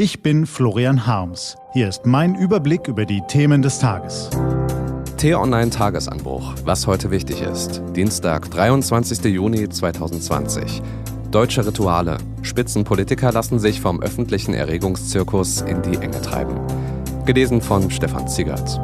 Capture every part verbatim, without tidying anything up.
Ich bin Florian Harms. Hier ist mein Überblick über die Themen des Tages. T-Online-Tagesanbruch, was heute wichtig ist. Dienstag, dreiundzwanzigster Juni zweitausendzwanzig. Deutsche Rituale. Spitzenpolitiker lassen sich vom öffentlichen Erregungszirkus in die Enge treiben. Gelesen von Stefan Ziegert.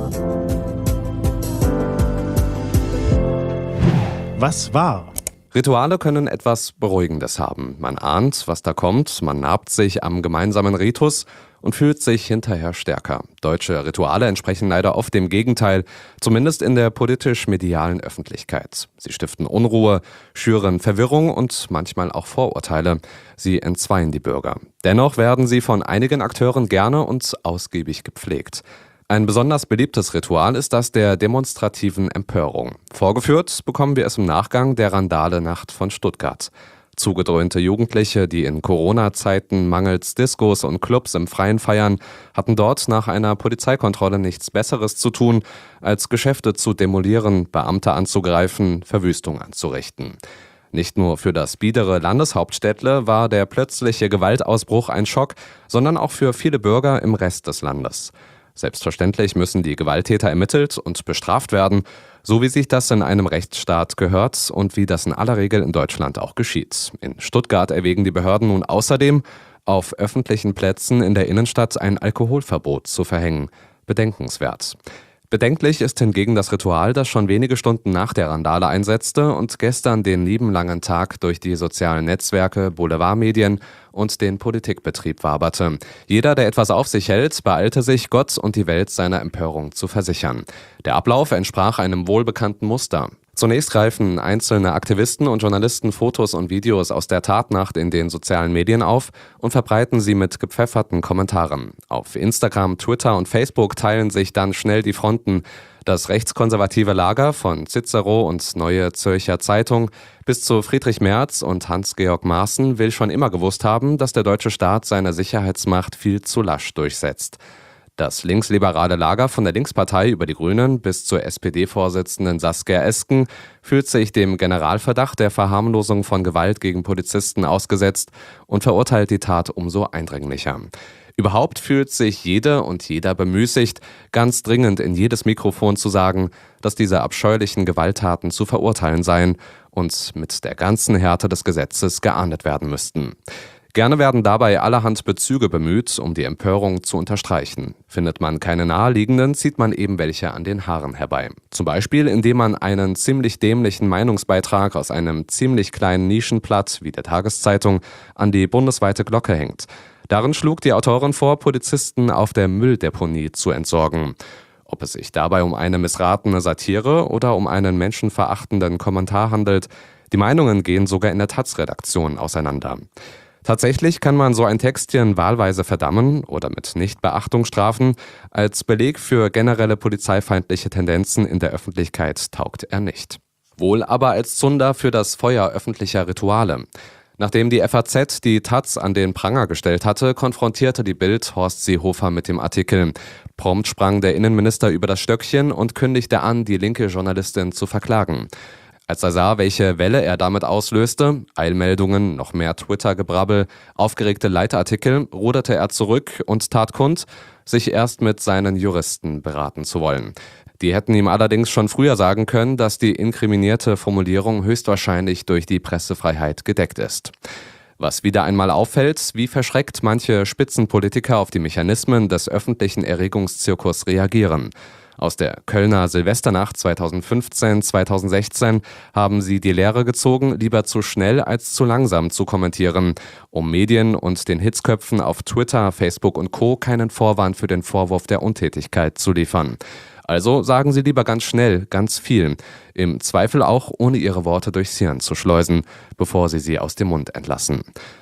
Was war? Rituale können etwas Beruhigendes haben. Man ahnt, was da kommt, man nabt sich am gemeinsamen Ritus und fühlt sich hinterher stärker. Deutsche Rituale entsprechen leider oft dem Gegenteil, zumindest in der politisch-medialen Öffentlichkeit. Sie stiften Unruhe, schüren Verwirrung und manchmal auch Vorurteile. Sie entzweien die Bürger. Dennoch werden sie von einigen Akteuren gerne und ausgiebig gepflegt. Ein besonders beliebtes Ritual ist das der demonstrativen Empörung. Vorgeführt bekommen wir es im Nachgang der Randale-Nacht von Stuttgart. Zugedröhnte Jugendliche, die in Corona-Zeiten mangels Diskos und Clubs im Freien feiern, hatten dort nach einer Polizeikontrolle nichts Besseres zu tun, als Geschäfte zu demolieren, Beamte anzugreifen, Verwüstung anzurichten. Nicht nur für das biedere Landeshauptstädtle war der plötzliche Gewaltausbruch ein Schock, sondern auch für viele Bürger im Rest des Landes. Selbstverständlich müssen die Gewalttäter ermittelt und bestraft werden, so wie sich das in einem Rechtsstaat gehört und wie das in aller Regel in Deutschland auch geschieht. In Stuttgart erwägen die Behörden nun außerdem, auf öffentlichen Plätzen in der Innenstadt ein Alkoholverbot zu verhängen. Bedenkenswert. Bedenklich ist hingegen das Ritual, das schon wenige Stunden nach der Randale einsetzte und gestern den lieben langen Tag durch die sozialen Netzwerke, Boulevardmedien und den Politikbetrieb waberte. Jeder, der etwas auf sich hält, beeilte sich, Gott und die Welt seiner Empörung zu versichern. Der Ablauf entsprach einem wohlbekannten Muster. Zunächst greifen einzelne Aktivisten und Journalisten Fotos und Videos aus der Tatnacht in den sozialen Medien auf und verbreiten sie mit gepfefferten Kommentaren. Auf Instagram, Twitter und Facebook teilen sich dann schnell die Fronten. Das rechtskonservative Lager von Cicero und Neue Zürcher Zeitung bis zu Friedrich Merz und Hans-Georg Maaßen will schon immer gewusst haben, dass der deutsche Staat seine Sicherheitsmacht viel zu lasch durchsetzt. Das linksliberale Lager von der Linkspartei über die Grünen bis zur S P D-Vorsitzenden Saskia Esken fühlt sich dem Generalverdacht der Verharmlosung von Gewalt gegen Polizisten ausgesetzt und verurteilt die Tat umso eindringlicher. Überhaupt fühlt sich jede und jeder bemüßigt, ganz dringend in jedes Mikrofon zu sagen, dass diese abscheulichen Gewalttaten zu verurteilen seien und mit der ganzen Härte des Gesetzes geahndet werden müssten. Gerne werden dabei allerhand Bezüge bemüht, um die Empörung zu unterstreichen. Findet man keine naheliegenden, zieht man eben welche an den Haaren herbei. Zum Beispiel, indem man einen ziemlich dämlichen Meinungsbeitrag aus einem ziemlich kleinen Nischenblatt wie der Tageszeitung an die bundesweite Glocke hängt. Darin schlug die Autorin vor, Polizisten auf der Mülldeponie zu entsorgen. Ob es sich dabei um eine missratene Satire oder um einen menschenverachtenden Kommentar handelt, die Meinungen gehen sogar in der Taz-Redaktion auseinander. Tatsächlich kann man so ein Textchen wahlweise verdammen oder mit Nichtbeachtung strafen. Als Beleg für generelle polizeifeindliche Tendenzen in der Öffentlichkeit taugt er nicht. Wohl aber als Zunder für das Feuer öffentlicher Rituale. Nachdem die F A Z die Taz an den Pranger gestellt hatte, konfrontierte die Bild Horst Seehofer mit dem Artikel. Prompt sprang der Innenminister über das Stöckchen und kündigte an, die linke Journalistin zu verklagen. Als er sah, welche Welle er damit auslöste, Eilmeldungen, noch mehr Twitter-Gebrabbel, aufgeregte Leitartikel, ruderte er zurück und tat kund, sich erst mit seinen Juristen beraten zu wollen. Die hätten ihm allerdings schon früher sagen können, dass die inkriminierte Formulierung höchstwahrscheinlich durch die Pressefreiheit gedeckt ist. Was wieder einmal auffällt, wie verschreckt manche Spitzenpolitiker auf die Mechanismen des öffentlichen Erregungszirkus reagieren. Aus der Kölner Silvesternacht zweitausendfünfzehn zweitausendsechzehn haben sie die Lehre gezogen, lieber zu schnell als zu langsam zu kommentieren, um Medien und den Hitzköpfen auf Twitter, Facebook und Co. keinen Vorwand für den Vorwurf der Untätigkeit zu liefern. Also sagen sie lieber ganz schnell, ganz viel, im Zweifel auch ohne ihre Worte durchs Hirn zu schleusen, bevor sie sie aus dem Mund entlassen.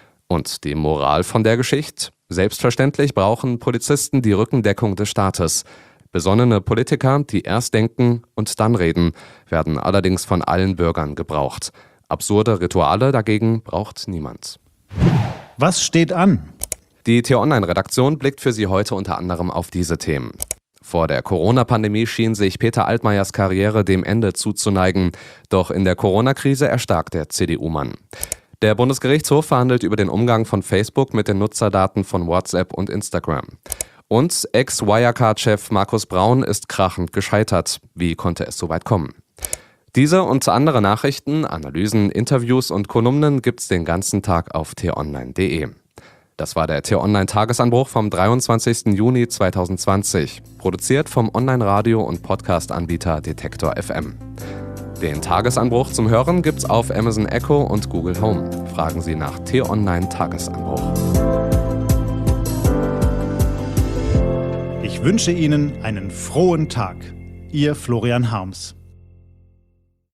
Und die Moral von der Geschichte? Selbstverständlich brauchen Polizisten die Rückendeckung des Staates. Besonnene Politiker, die erst denken und dann reden, werden allerdings von allen Bürgern gebraucht. Absurde Rituale dagegen braucht niemand. Was steht an? Die T-Online-Redaktion blickt für Sie heute unter anderem auf diese Themen. Vor der Corona-Pandemie schien sich Peter Altmaiers Karriere dem Ende zuzuneigen. Doch in der Corona-Krise erstarkt der C D U-Mann. Der Bundesgerichtshof verhandelt über den Umgang von Facebook mit den Nutzerdaten von WhatsApp und Instagram. Und Ex-Wirecard-Chef Markus Braun ist krachend gescheitert. Wie konnte es so weit kommen? Diese und andere Nachrichten, Analysen, Interviews und Kolumnen gibt's den ganzen Tag auf t online punkt de. Das war der T-Online-Tagesanbruch vom dreiundzwanzigsten Juni zweitausendzwanzig, produziert vom Online-Radio- und Podcast-Anbieter Detektor F M. Den Tagesanbruch zum Hören gibt's auf Amazon Echo und Google Home. Fragen Sie nach T-Online-Tagesanbruch. Ich wünsche Ihnen einen frohen Tag. Ihr Florian Harms.